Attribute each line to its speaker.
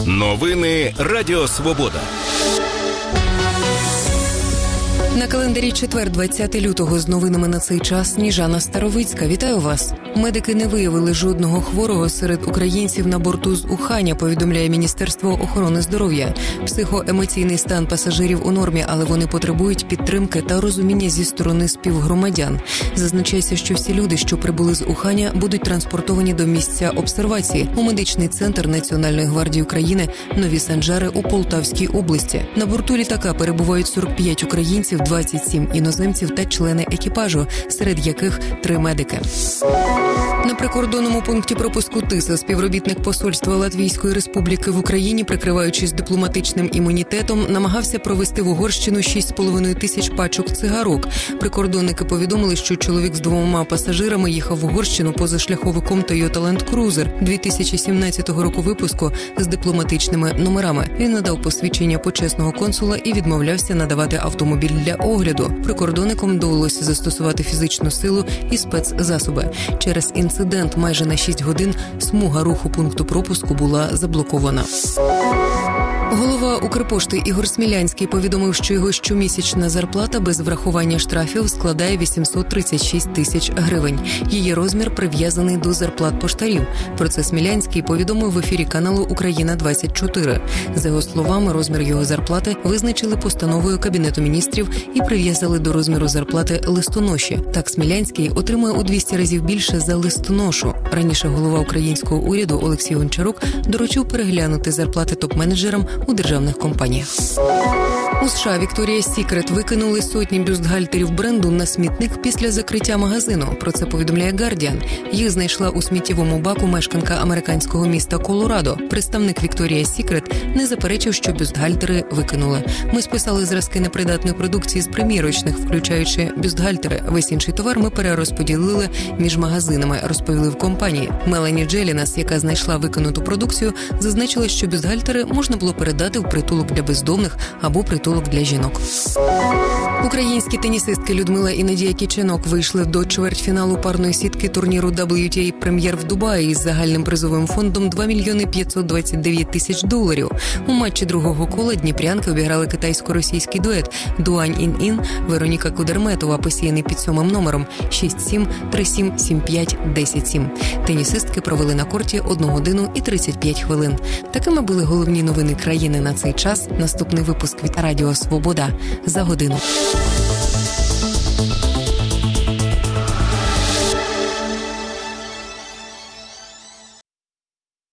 Speaker 1: Новини Радіо Свобода.
Speaker 2: На календарі четвер, 20 лютого, з новинами на цей час Сніжана Старовицька. Вітаю вас. Медики не виявили жодного хворого серед українців на борту з Уханя, повідомляє Міністерство охорони здоров'я. Психоемоційний стан пасажирів у нормі, але вони потребують підтримки та розуміння зі сторони співгромадян. Зазначається, що всі люди, що прибули з Уханя, будуть транспортовані до місця обсервації у медичний центр Національної гвардії України Нові Санжари у Полтавській області. На борту літака перебувають 45 українців, 27 іноземців та члени екіпажу, серед яких 3 медики. На прикордонному пункті пропуску Тиса співробітник посольства Латвійської Республіки в Україні, прикриваючись дипломатичним імунітетом, намагався провести в Угорщину 6,5 тисяч пачок цигарок. Прикордонники повідомили, що чоловік з 2 пасажирами їхав в Угорщину позашляховиком Toyota Land Cruiser 2017 року випуску з дипломатичними номерами. Він надав посвідчення почесного консула і відмовлявся надавати автомобіль для огляду. Прикордонникам довелося застосувати фізичну силу і спецзасоби. Через інцидент майже на 6 годин смуга руху пункту пропуску була заблокована. Голова Укрпошти Ігор Смілянський повідомив, що його щомісячна зарплата без врахування штрафів складає 836 тисяч гривень. Її розмір прив'язаний до зарплат поштарів. Про це Смілянський повідомив в ефірі каналу «Україна-24». За його словами, розмір його зарплати визначили постановою Кабінету міністрів і прив'язали до розміру зарплати листоноші. Так, Смілянський отримує у 200 разів більше за листоношу. Раніше голова українського уряду Олексій Гончарук доручив переглянути зарплати топ-менеджерам у державних компаніях. У США Вікторія Сікрет викинули сотні бюстгальтерів бренду на смітник після закриття магазину. Про це повідомляє Guardian. Їх знайшла у сміттєвому баку мешканка американського міста Колорадо. Представник Вікторія Сікрет не заперечив, що бюстгальтери викинули. Ми списали зразки непридатної продукції з примірочних, включаючи бюстгальтери. Весь інший товар ми перерозподілили між магазинами, розповіли в компанії. Мелані Джелінас, яка знайшла викинуту продукцію, зазначила, що бюстгальтери можна було передати в притулок для бездомних або притулок для жінок. Українські тенісистки Людмила і Надія Кіченок вийшли до чвертьфіналу парної сітки турніру WTA Прем'єр в Дубаї із загальним призовим фондом $2 мільйони 529 тисяч доларів. У матчі другого кола дніпрянки обіграли китайсько-російський дует Дуань Ін-Ін, Вероніка Кудерметова, посіяний під 7 номером 6-7, 3-7, 7-5, 10-7. Тенісистки провели на корті 1 годину і 35 хвилин. Такими були головні новини країни на цей час. Наступний випуск від Радіо Свобода за годину.